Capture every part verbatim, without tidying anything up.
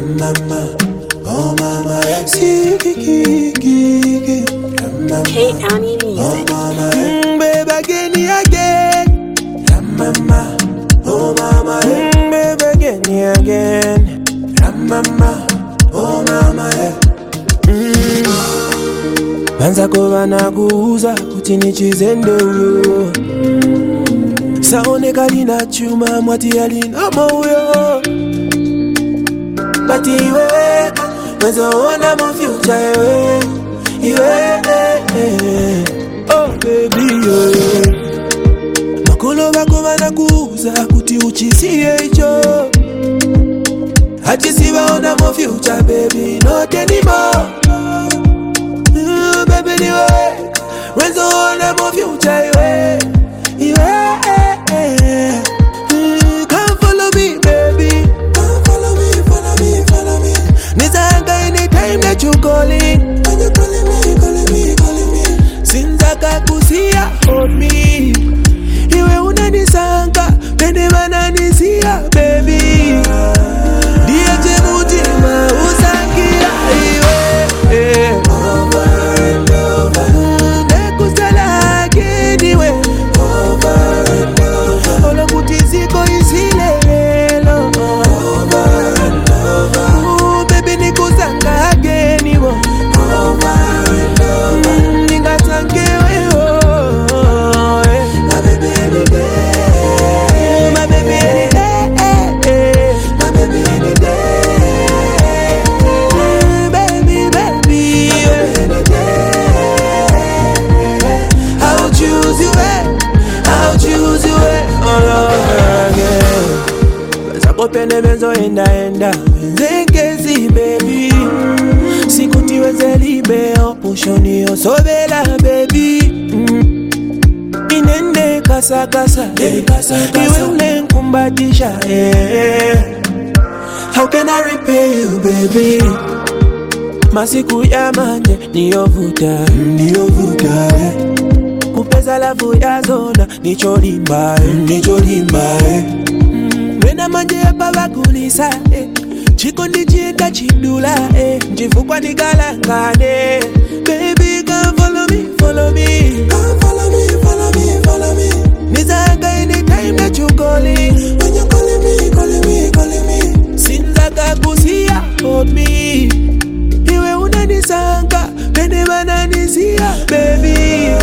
mama, oh mama, see kiki, K Annie Music. oh mama, mm, baby again, again, mama, oh mama, mm, baby again, again, mama, oh mama, mm. Banza kova na kuuza kuti nichizende uyo saoneka lina chuma mwati alina mauyo But iwe wezoona mo future iwe Iwe oh baby yo Makolo bako bana kuuza kuti uchisie icho Hati siwaona mo future baby not anymore uh, Baby niwe wezoona mo future iwe Iwe come follow me baby Come follow me, follow me, follow me Nizanga anytime that you calling When you calling me, calling me, calling me Sinza kakusia hold me Iwe unanisanga Pende mananisia baby Diye jemutima usangia Iwe eh. Over and over Nekustala again iwe Over and over Olo kutiziko isilelo Over and over Ooh, baby nikuzanga again iwe Over and over Ninga sangewe oh My baby any day My baby any day My baby any day Baby, baby any day I'll choose you I'll choose you all over again Zako pende benzo enda enda Zengezi baby Sikuti weze libe Opushoni osobela baby mm. Inende kasa kasa Iwe ule nkumbatisha eh. How can I repay you baby Masiku ya manje Niyovuta Niyovuta eh. Kupeza lavu ya zona Nicholimba eh. Nicholimba eh. mm, Wena manje ya baba kulisa eh. Chiko nijienda chidula eh. Njifukwa nigalangane Baby come follow me, follow me Come follow me, follow me, follow me Nizanga anytime that you calling When you calling me, calling me, calling me Sinza kakusia hold me Iwe unanisanga Pende mananisia baby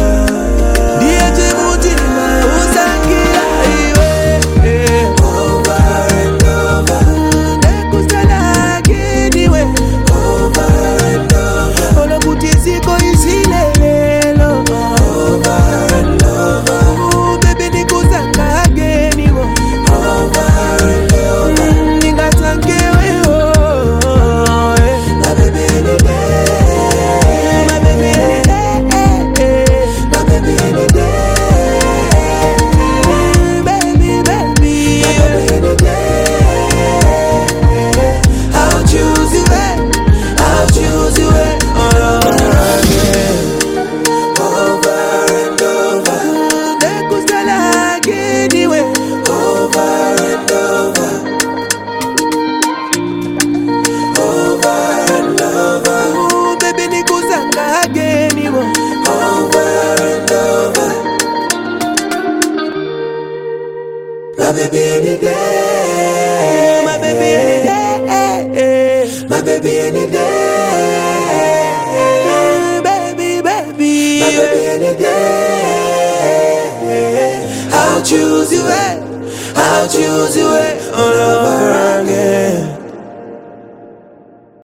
Diye jemutima usangia iwe eh. Over and over Nekustala again iwe Over and over Olo kutiziko isilelo Over and over Ooh, baby nikuzanga again iwe Over and over Ninga sangewe oh eh. My baby any day My baby any day My baby any day Baby, baby any day I'll choose you I'll choose you all over again Over and over Nekustala again iwe Over and over Over and over Ooh, baby nikuzanga again iwe Over and over My baby any day My baby any day My baby any day Baby, baby My baby any day I'll choose you I'll choose you all over again